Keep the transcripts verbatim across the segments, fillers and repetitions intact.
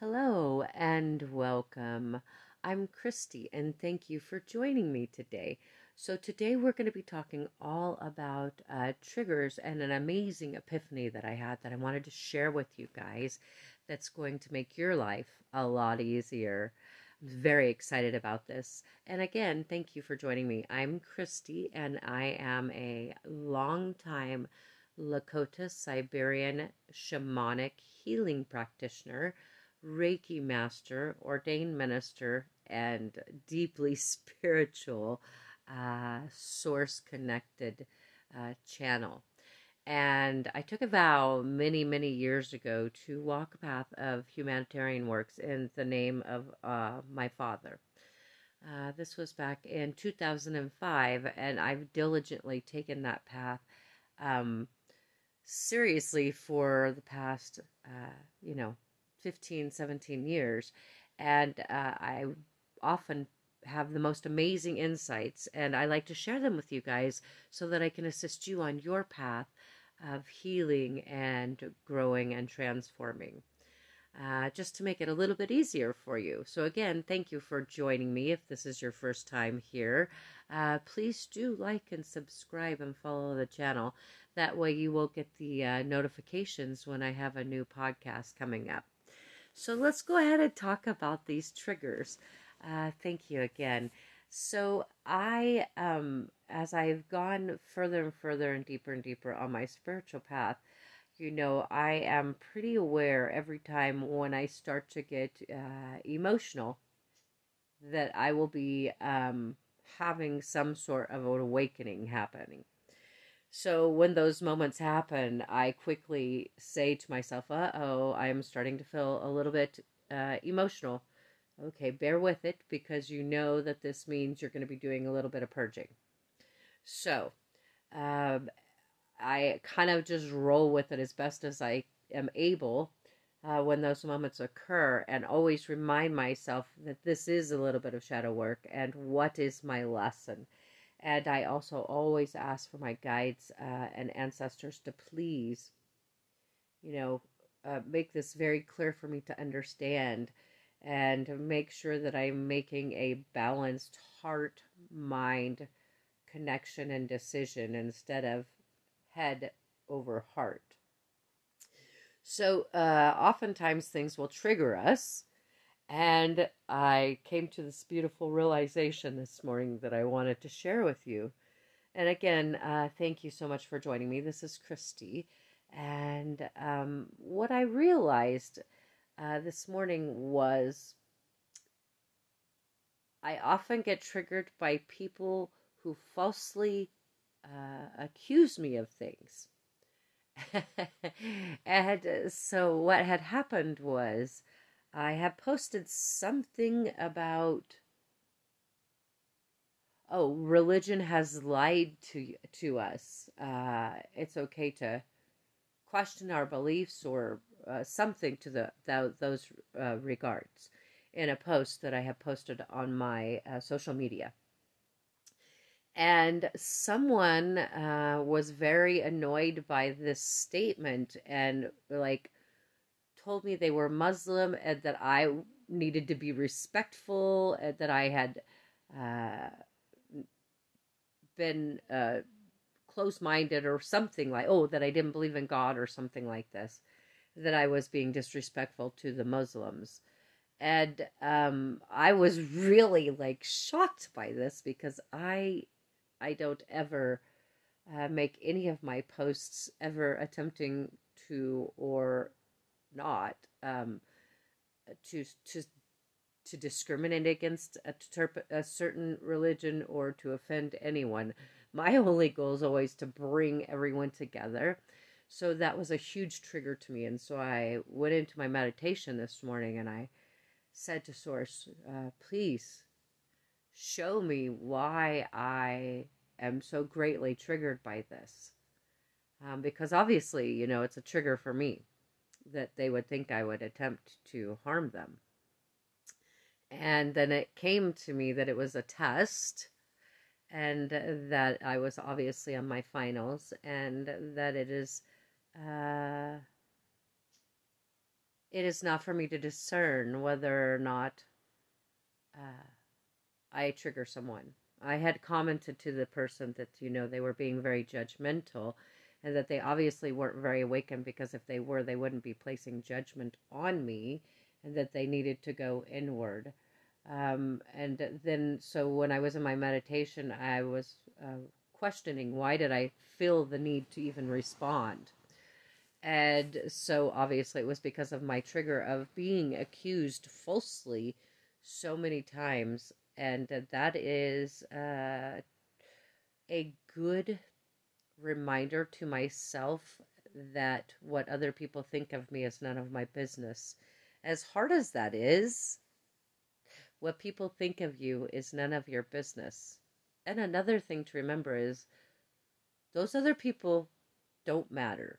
Hello and welcome. I'm Christy and thank you for joining me today. So, today we're going to be talking all about uh, triggers and an amazing epiphany that I had that I wanted to share with you guys that's going to make your life a lot easier. I'm very excited about this. And again, thank you for joining me. I'm Christy and I am a long-time Lakota Siberian shamanic healing practitioner, Reiki master, ordained minister, and deeply spiritual, uh, source connected uh, channel. And I took a vow many, many years ago to walk a path of humanitarian works in the name of uh, my father. Uh, this was back in two thousand five, and I've diligently taken that path um, seriously for the past, uh, you know, fifteen, seventeen years. And uh, I often have the most amazing insights, and I like to share them with you guys so that I can assist you on your path of healing and growing and transforming. Uh, just to make it a little bit easier for you. So, again, thank you for joining me. If this is your first time here, uh, please do like and subscribe and follow the channel. That way, you will get the uh, notifications when I have a new podcast coming up. So, let's go ahead and talk about these triggers. Uh, thank you again. So, I, um, as I've gone further and further and deeper and deeper on my spiritual path, you know, I am pretty aware every time when I start to get uh, emotional that I will be um, having some sort of an awakening happening. So when those moments happen, I quickly say to myself, uh oh, I am starting to feel a little bit uh, emotional. Okay, bear with it because you know that this means you're going to be doing a little bit of purging. So, um, I kind of just roll with it as best as I am able uh, when those moments occur, and always remind myself that this is a little bit of shadow work and what is my lesson. And I also always ask for my guides uh, and ancestors to please, you know, uh, make this very clear for me to understand and make sure that I'm making a balanced heart mind connection and decision instead of head over heart. So, uh, oftentimes things will trigger us. And I came to this beautiful realization this morning that I wanted to share with you. And again, uh, thank you so much for joining me. This is Christy. And um, what I realized uh, this morning was I often get triggered by people who falsely uh, accuse me of things. And uh, so what had happened was I had posted something about, oh, religion has lied to to us. Uh, it's okay to question our beliefs or uh, something to the, the those uh, regards in a post that I have posted on my uh, social media. And someone uh, was very annoyed by this statement and like told me they were Muslim and that I needed to be respectful and that I had uh, been uh, close-minded or something like, oh, that I didn't believe in God or something like this, that I was being disrespectful to the Muslims. And um, I was really like shocked by this because I I don't ever uh, make any of my posts ever attempting to or not um, to to to discriminate against a, a certain religion or to offend anyone. My only goal is always to bring everyone together. So that was a huge trigger to me. And so I went into my meditation this morning and I said to Source, uh, please show me why I am so greatly triggered by this. Um, because obviously, you know, it's a trigger for me that they would think I would attempt to harm them. And then it came to me that it was a test and that I was obviously on my finals and that it is, uh, it is not for me to discern whether or not uh, I trigger someone. I had commented to the person that, you know, they were being very judgmental and that they obviously weren't very awakened, because if they were, they wouldn't be placing judgment on me, and that they needed to go inward. Um, and then, so when I was in my meditation, I was uh, questioning, why did I feel the need to even respond? And so obviously it was because of my trigger of being accused falsely so many times. And that is uh, a good reminder to myself that what other people think of me is none of my business. As hard as that is, what people think of you is none of your business. And another thing to remember is those other people don't matter.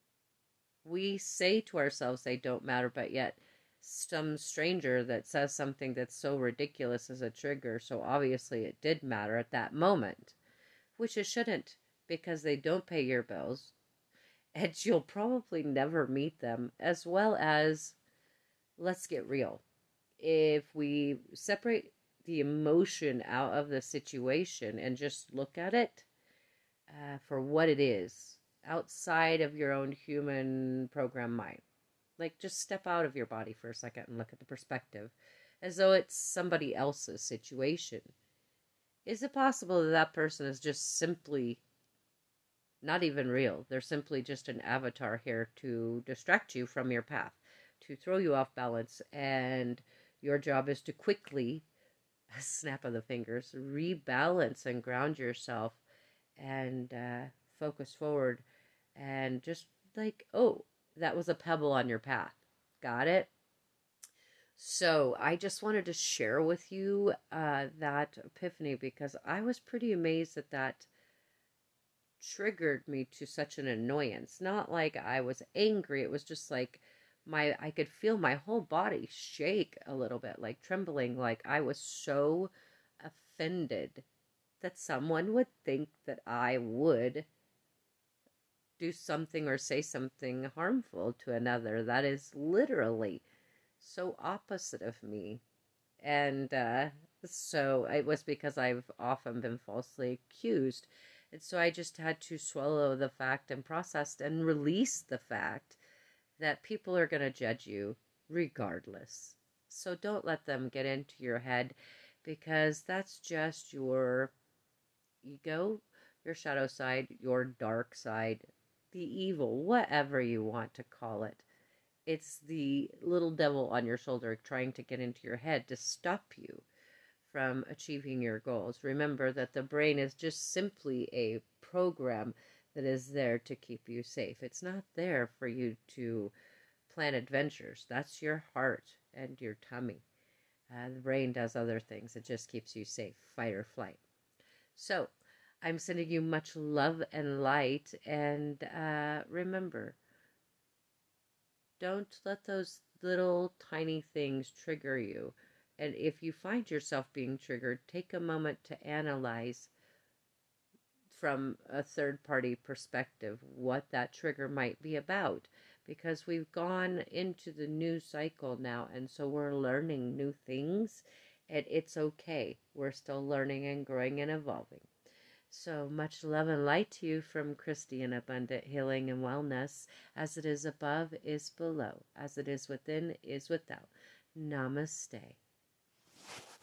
We say to ourselves they don't matter, but yet some stranger that says something that's so ridiculous is a trigger, so obviously it did matter at that moment, which it shouldn't, because they don't pay your bills, and you'll probably never meet them. As well as, let's get real, if we separate the emotion out of the situation and just look at it uh, for what it is, outside of your own human program mind. Like, just step out of your body for a second and look at the perspective as though it's somebody else's situation. Is it possible that that person is just simply not even real? They're simply just an avatar here to distract you from your path, to throw you off balance, and your job is to quickly, a snap of the fingers, rebalance and ground yourself and uh, focus forward, and just like, oh, that was a pebble on your path. Got it? So I just wanted to share with you uh, that epiphany, because I was pretty amazed that that triggered me to such an annoyance. Not like I was angry. It was just like my, I could feel my whole body shake a little bit, like trembling, like I was so offended that someone would think that I would do something or say something harmful to another. That is literally so opposite of me. And uh, so it was because I've often been falsely accused. And so I just had to swallow the fact and process and release the fact that people are going to judge you regardless. So don't let them get into your head, because that's just your ego, your shadow side, your dark side, the evil, whatever you want to call it. It's the little devil on your shoulder trying to get into your head to stop you from achieving your goals. Remember that the brain is just simply a program that is there to keep you safe. It's not there for you to plan adventures. That's your heart and your tummy. Uh, the brain does other things. It just keeps you safe, fight or flight. So, I'm sending you much love and light, and uh, remember, don't let those little tiny things trigger you. And if you find yourself being triggered, take a moment to analyze from a third party perspective what that trigger might be about. Because we've gone into the new cycle now, and so we're learning new things, and it's okay. We're still learning and growing and evolving. So much love and light to you from Christy in Abundant Healing and Wellness. As it is above is below. As it is within is without. Namaste.